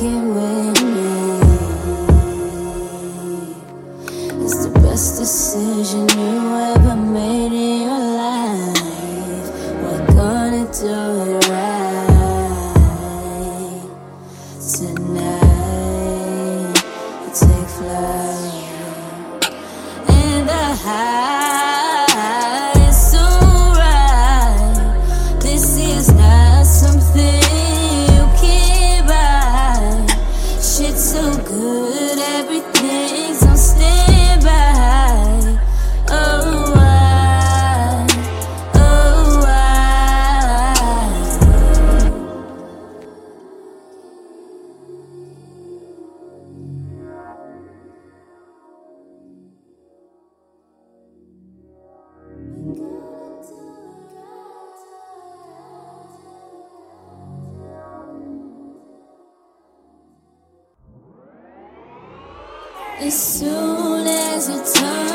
walking with me is the best decision you ever made in your life. We're gonna do it right tonight. Take flight and the high is so right. This is not something you can buy. Shit's so good, everything's on standby. Oh, why? Oh, why? As soon as you turn